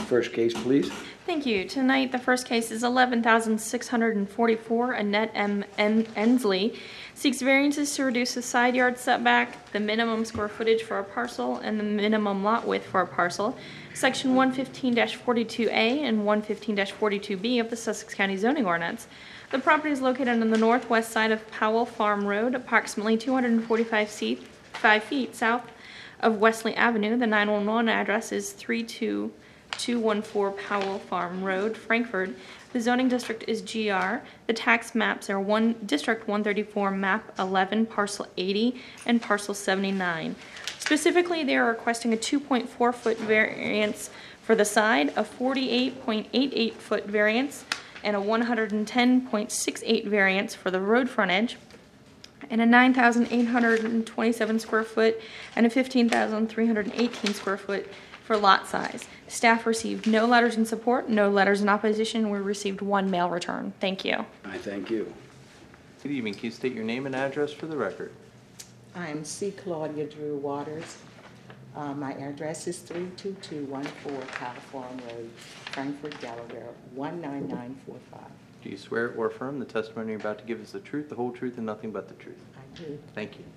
first case, please. Thank you. Tonight, the first case is 11,644. Annette M. Ensley seeks variances to reduce the side yard setback, the minimum square footage for a parcel, and the minimum lot width for a parcel. Section 115-42A and 115-42B of the Sussex County zoning ordinance. The property is located on the northwest side of Powell Farm Road, approximately 245 feet south of Wesley Avenue. The 911 address is 32214 Powell Farm Road, Frankfort. The zoning district is GR. The tax maps are District 134, Map 11, Parcel 80, and Parcel 79. Specifically, they are requesting a 2.4-foot variance for the side, a 48.88-foot variance, and a 110.68 variance for the road frontage, and a 9,827 square foot and a 15,318 square foot for lot size. Staff received no letters in support, no letters in opposition. We received one mail return. Thank you. I thank you. Good evening. Can you state your name and address for the record? I'm C. Claudia Drew Waters. My address is 32214 Powell Farm Road, Frankfort, Delaware, 19945. Do you swear or affirm the testimony you're about to give is the truth, the whole truth, and nothing but the truth? I do. Thank you.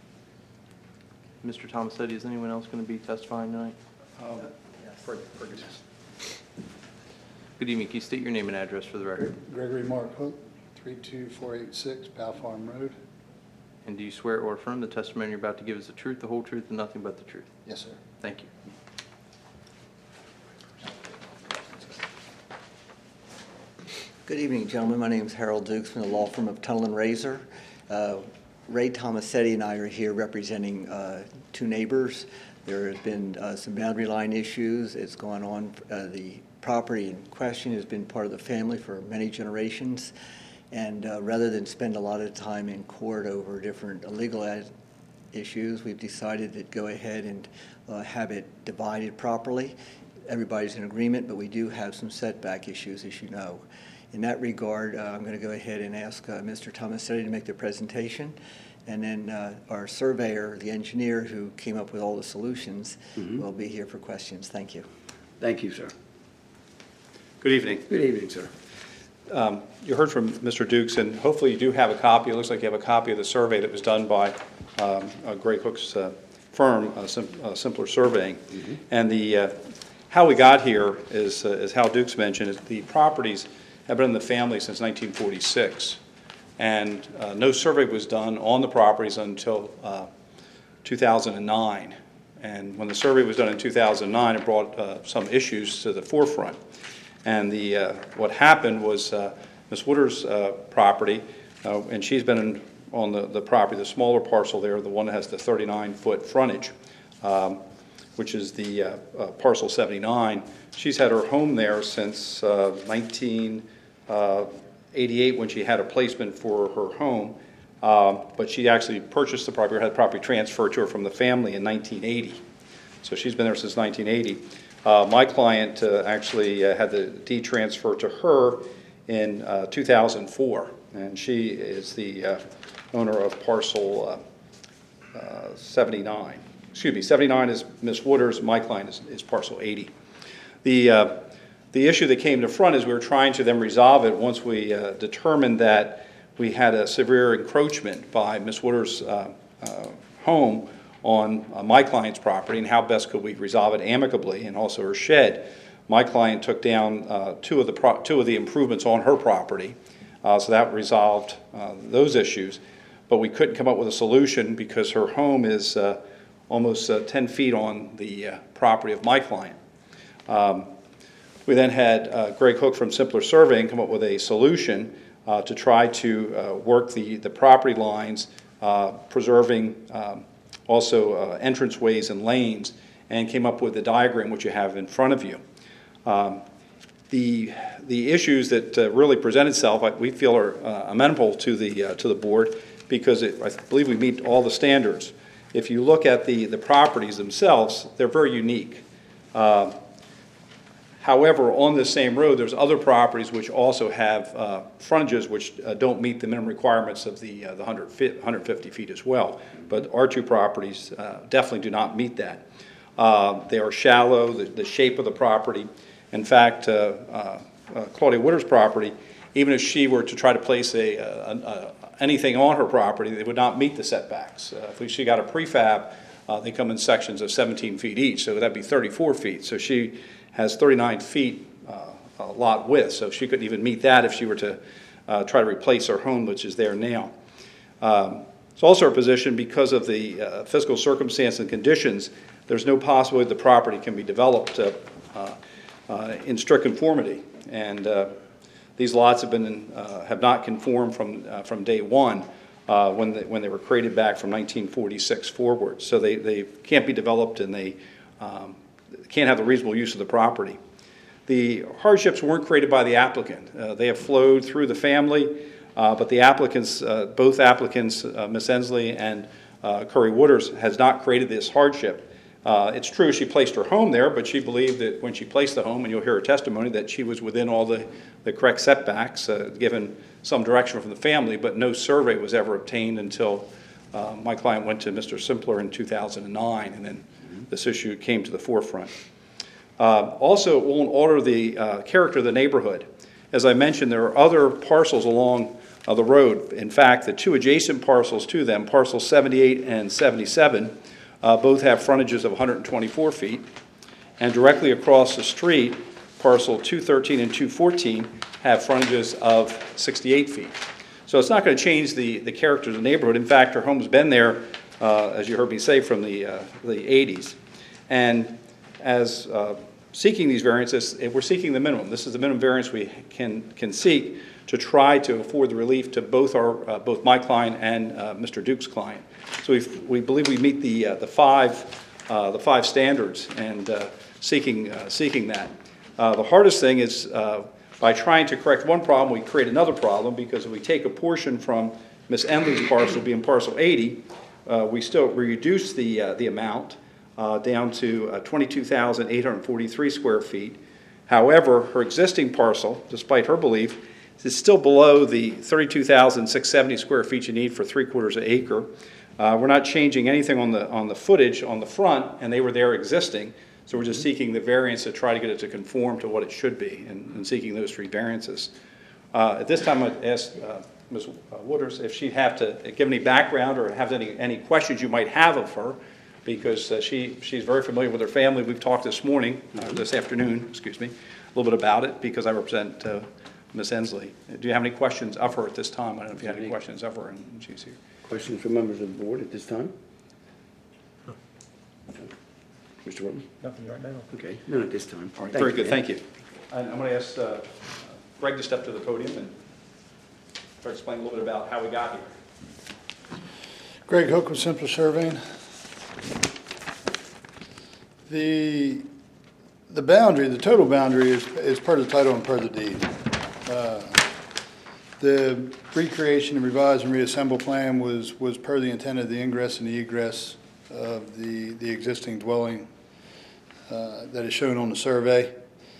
Mr. Tomasetti, is anyone else going to be testifying tonight? Ferguson. Good evening. Can you state your name and address for the record? Gregory Mark Hook, 32486 Powell Farm Road. And do you swear or affirm the testimony you're about to give is the truth, the whole truth, and nothing but the truth? Yes, sir. Thank you. Good evening, gentlemen. My name is Harold Dukes from the law firm of Tunnel and Razor. Ray Tomasetti and I are here representing two neighbors. There has been some boundary line issues. It's gone on. The property in question has been part of the family for many generations. And rather than spend a lot of time in court over different legal issues, we've decided to go ahead and have it divided properly. Everybody's in agreement, but we do have some setback issues, as you know. In that regard, I'm going to go ahead and ask Mr. Tomasetti to make the presentation, and then our surveyor, the engineer who came up with all the solutions, will be here for questions. Thank you. Thank you, sir. Good evening. Good evening, sir. You heard from Mr. Dukes, and hopefully you do have a copy. It looks like you have a copy of the survey that was done by Greg Hook's firm, Simpler Surveying. And the how we got here is, as Hal Dukes mentioned, is the properties have been in the family since 1946. And no survey was done on the properties until 2009. And when the survey was done in 2009, it brought some issues to the forefront. And what happened was Ms. Woodard's property, and she's been on the property, the smaller parcel there, the one that has the 39-foot frontage, which is the parcel 79. She's had her home there since 1988 when she had a placement for her home, but she actually purchased the property or had the property transferred to her from the family in 1980. So she's been there since 1980. My client actually had the deed transfer to her in 2004, and she is the owner of parcel 79. Excuse me, 79 is Ms. Woodard's, my client is parcel 80. The issue that came to front is we were trying to then resolve it once we determined that we had a severe encroachment by Ms. Woodard's home on my client's property, and how best could we resolve it amicably, and also her shed. My client took down two of the improvements on her property, so that resolved those issues. But we couldn't come up with a solution because her home is almost 10 feet on the property of my client. We then had Greg Hook from Simpler Surveying come up with a solution to try to work the property lines, preserving also entranceways and lanes, and came up with the diagram which you have in front of you. The issues that really present itself, we feel, are amenable to the board because I believe we meet all the standards. If you look at the properties themselves, they're very unique. However, on the same road, there's other properties which also have frontages which don't meet the minimum requirements of the 150 feet as well. But our two properties definitely do not meet that. They are shallow, the shape of the property, In fact, Claudia Woodard's property, even if she were to try to place anything on her property, they would not meet the setbacks. If she got a prefab, they come in sections of 17 feet each, so that'd be 34 feet. So she has 39 feet lot width, so she couldn't even meet that if she were to try to replace her home, which is there now. It's also our position, because of the physical circumstance and conditions, there's no possibility the property can be developed in strict conformity. And these lots have not conformed from day one when they were created back from 1946 forward. So they can't be developed, and they can't have the reasonable use of the property. The hardships weren't created by the applicant. They have flowed through the family, but the applicants, both applicants, Ms. Ensley and Curry Wooders, has not created this hardship. It's true she placed her home there, but she believed that when she placed the home, and you'll hear her testimony, that she was within all the correct setbacks, given some direction from the family, but no survey was ever obtained until my client went to Mr. Simpler in 2009, and then this issue came to the forefront. Also, it won't alter the character of the neighborhood. As I mentioned, there are other parcels along the road. In fact, the two adjacent parcels to them, parcels 78 and 77, both have frontages of 124 feet. And directly across the street, parcel 213 and 214 have frontages of 68 feet. So it's not going to change the character of the neighborhood. In fact, her home's been there, as you heard me say, from the 80s. And as seeking these variances, we're seeking the minimum. This is the minimum variance we can seek to try to afford the relief to both my client and Mr. Duke's client. So we believe we meet the five standards, and seeking that. The hardest thing is by trying to correct one problem, we create another problem, because if we take a portion from Ms. Ensley's parcel, being parcel 80, we reduce the amount down to 22,843 square feet. However, her existing parcel, despite her belief, is still below the 32,670 square feet you need for 3/4 acre. We're not changing anything on the footage on the front, and they were there existing. So we're just seeking the variance to try to get it to conform to what it should be, and seeking those three variances. At this time, I'd ask Ms. Wooders if she'd have to give any background or have any questions you might have of her, because she's very familiar with her family. We've talked this afternoon, excuse me, a little bit about it, because I represent Ms. Ensley. Do you have any questions of her at this time? I don't know if you have any questions of her, and she's here. Questions from members of the board at this time? Mr. Whitman? Nothing right now. Okay, none at this time. All right, very good, thank you. And I'm going to ask Greg to step to the podium and try to explain a little bit about how we got here. Greg Hook with Simpler Surveying. The boundary, the total boundary is per the title and per the deed. The recreation and revise and reassemble plan was per the intent of the ingress and the egress of the existing dwelling that is shown on the survey.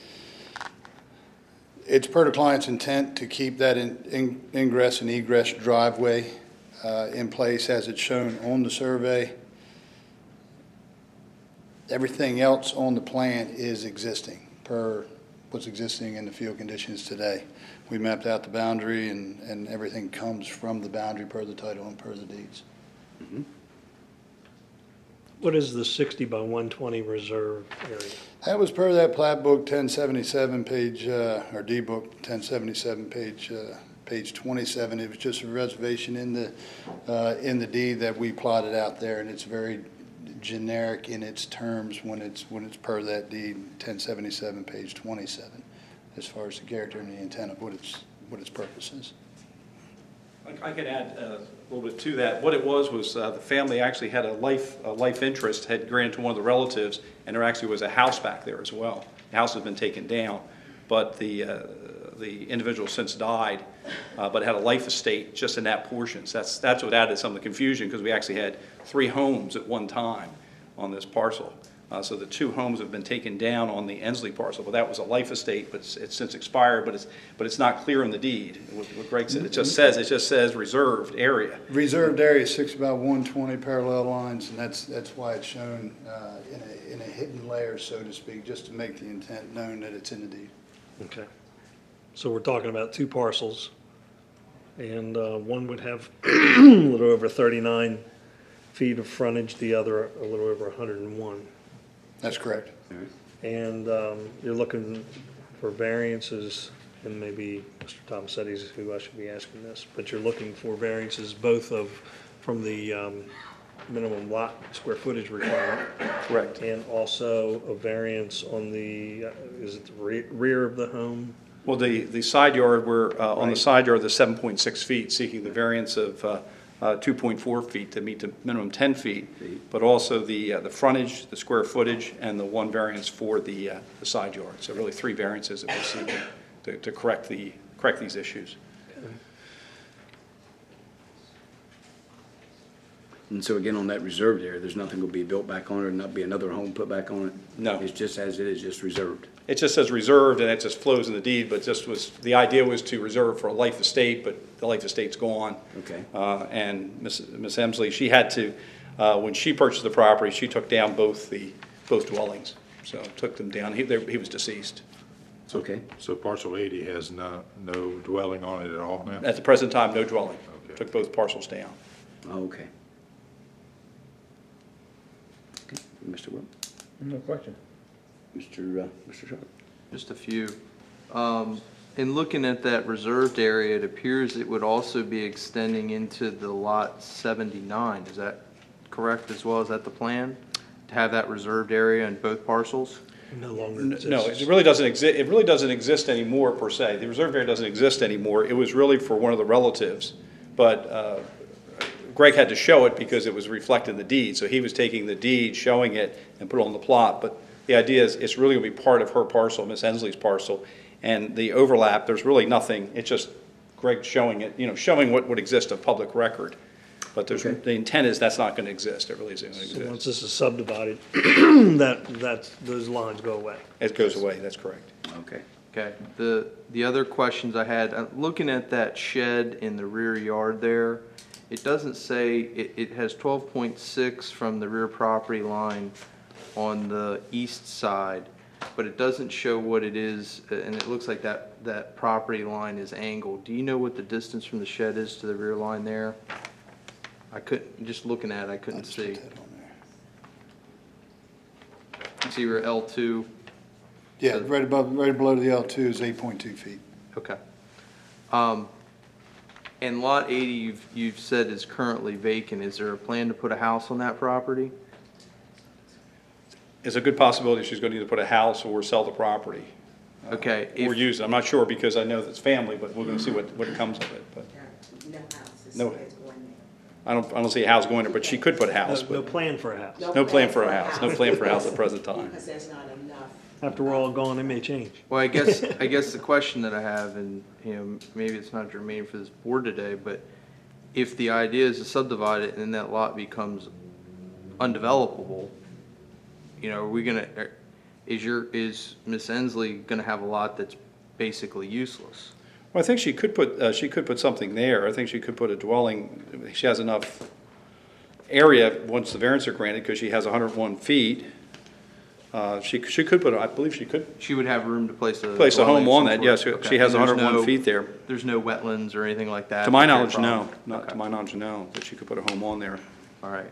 It's per the client's intent to keep that ingress and egress driveway in place as it's shown on the survey. Everything else on the plan is existing per what's existing in the field conditions today. We mapped out the boundary, and everything comes from the boundary per the title and per the deeds. Mm-hmm. What is the 60 by 120 reserve area? That was per that plat book 1077 page, or D book 1077 page 27. It was just a reservation in the deed that we plotted out there, and it's very generic in its terms when it's per that deed 1077 page 27, as far as the character and the intent of what its purpose is. I could add a little bit to that. What it was the family actually had a life interest, had granted to one of the relatives, and there actually was a house back there as well. The house has been taken down, but the individual since died, but had a life estate just in that portion. So that's what added some of the confusion, because we actually had 3 homes at one time on this parcel. So the 2 homes have been taken down on the Ensley parcel, but that was a life estate, but it's since expired, but it's not clear in the deed. What Greg said, it just says reserved area. Reserved area 60 by 120 parallel lines, and that's why it's shown in a hidden layer, so to speak, just to make the intent known that it's in the deed. Okay. So we're talking about two parcels, and one would have a little over 39 feet of frontage, the other a little over 101. That's correct. And you're looking for variances, and maybe Mr. Tomasetti's who I should be asking this, but you're looking for variances both from the minimum lot square footage requirement, Correct. and also a variance on the, is it the rear of the home? Well, the side yard, we're, on the side yard, the 7.6 feet, seeking the variance of 2.4 feet to meet the minimum 10 feet, but also the frontage, the square footage, and the one variance for the side yard. So really 3 variances that we're seeking to correct these issues. And so again, on that reserved area, there's nothing going to be built back on it, and not be another home put back on it? No. It's just as it is, just reserved? It just says reserved, and it just flows in the deed, but the idea was to reserve for a life estate, but the life estate's gone. Okay. And Ms. Emsley, she had to, when she purchased the property, she took down both dwellings. So took them down. He was deceased. Okay. So parcel 80 has no dwelling on it at all now? At the present time, no dwelling. Okay. Took both parcels down. Okay. Okay, Mr. Will? No question. Mr. Sharp? Just a few. In looking at that reserved area, it appears it would also be extending into the lot 79. Is that correct as well? Is that the plan? To have that reserved area in both parcels? No longer exists. No, it really doesn't exist. It really doesn't exist anymore per se. The reserve area doesn't exist anymore. It was really for one of the relatives, but Greg had to show it because it was reflected in the deed. So he was taking the deed, showing it, and put it on the plot. But the idea is it's really going to be part of her parcel, Miss Ensley's parcel, and the overlap. There's really nothing. It's just Greg showing it, showing what would exist of public record. But the intent is that's not going to exist. It really isn't going to So once exist. this is subdivided, those lines go away. It goes away. That's correct. Okay. Okay. The other questions I had, looking at that shed in the rear yard there, it doesn't say, it has 12.6 from the rear property line on the east side, but it doesn't show what it is, and it looks like that property line is angled. Do you know what the distance from the shed is to the rear line there? I couldn't, just looking at it, I couldn't Just put see. that on there. See where L2? Yeah, right below the L2 is 8.2 feet. Okay. And lot 80, you've said is currently vacant. Is there a plan to put a house on that property? It's a good possibility she's going to either put a house or sell the property. Okay. Or use it. I'm not sure because I know that's family, but we're going to see what comes of it. But No houses. No. It's going there. I don't see a house going there, but she could put a house. No But plan for a house. no plan for a house. No plan for a house at the present time. Because there's not enough. After we're all gone, it may change. Well, I guess the question that I have, and maybe it's not germane for this board today, but if the idea is to subdivide it and then that lot becomes undevelopable, are we gonna? Is Miss Ensley gonna have a lot that's basically useless? Well, I think she could put something there. I think she could put a dwelling. She has enough area once the variance are granted because she has 101 feet. She could put. I believe she could She would have room to place a place a dwelling home of on some that. sort. Yes, Okay. she has And there's 101 feet there. There's no wetlands or anything like that. To my that's a knowledge, no. problem? Not Okay. to my knowledge, no. That she could put a home on there. All right.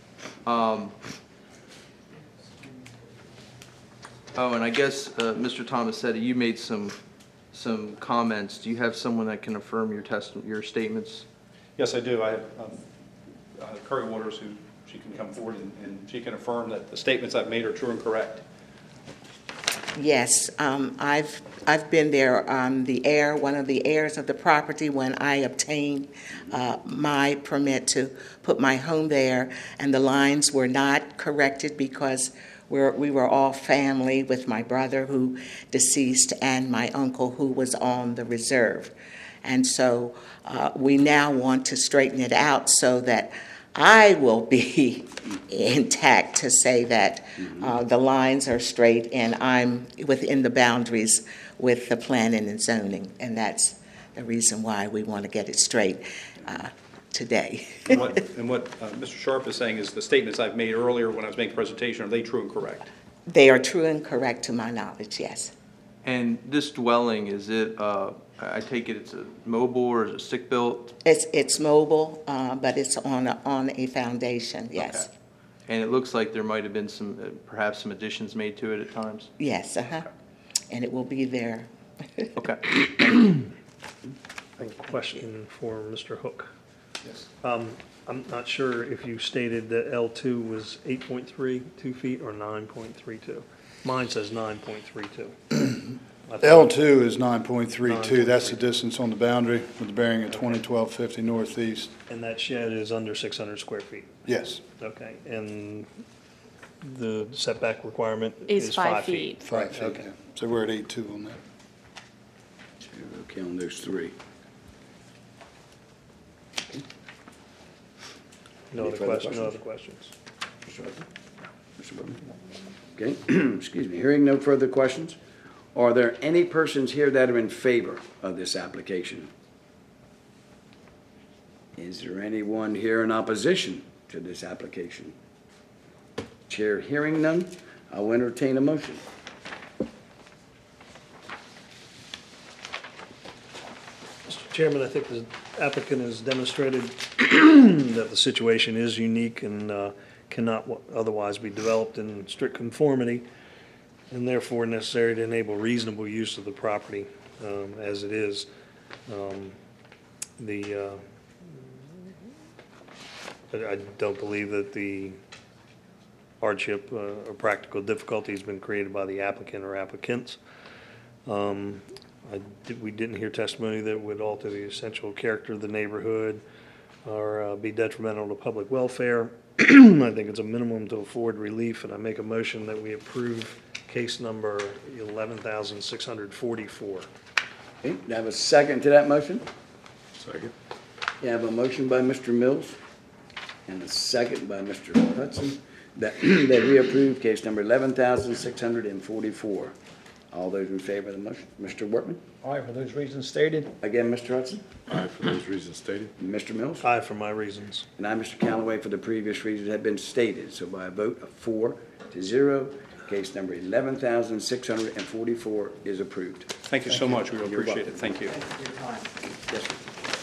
And I guess, Mr. Tomasetti, you made some comments. Do you have someone that can affirm your statements? Yes, I do. I have Curry Waters, who she can come forward and she can affirm that the statements I've made are true and correct. Yes, I've been there on one of the heirs of the property when I obtained my permit to put my home there, and the lines were not corrected because we were all family with my brother who deceased and my uncle who was on the reserve. And so we now want to straighten it out so that I will be intact to say that the lines are straight and I'm within the boundaries with the planning and zoning, and that's the reason why we want to get it straight. today. And what Mr. Sharp is saying is the statements I've made earlier when I was making the presentation, are they true and correct? They are true and correct to my knowledge, yes. And this dwelling, is it, I take it it's a mobile or is it stick-built? It's mobile, but it's on a foundation, yes. Okay. And it looks like there might have been some, perhaps some additions made to it at times? Yes, and it will be there. Okay. A question for Mr. Hook. Yes. I'm not sure if you stated that L2 was 8.32 feet or 9.32. Mine says 9.32. L2 is 9.32. That's the distance on the boundary with the bearing at 201250 northeast. And that shed is under 600 square feet. Yes, Okay, and the setback requirement Is is 5 5 feet. feet. 5 feet. Okay. Yeah. So we're at 8.2 on that. Okay, on those three. No Any other further questions? No questions? other questions. Mr. Bowman? Okay, excuse me. Hearing no further questions, are there any persons here that are in favor of this application? Is there anyone here in opposition to this application? Chair hearing none, I'll entertain a motion. Mr. Chairman, I think the applicant has demonstrated that the situation is unique and cannot otherwise be developed in strict conformity, and therefore necessary to enable reasonable use of the property as it is. I don't believe that the hardship or practical difficulty has been created by the applicant or applicants. We didn't hear testimony that would alter the essential character of the neighborhood or be detrimental to public welfare. I think it's a minimum to afford relief, and I make a motion that we approve case number 11,644. Okay, do I have a second to that motion? Second. You have a motion by Mr. Mills and a second by Mr. Hudson that we approve case number 11,644. All those in favor of the motion? Mr. Workman? Aye, for those reasons stated. Again, Mr. Hudson? Aye, for those reasons stated. Mr. Mills? Aye, for my reasons. And I, Mr. Callaway, for the previous reasons that have been stated. So by a vote of 4-0, case number 11,644 is approved. Thank you so much. We You're appreciate welcome. it. Thank you. Yes, sir.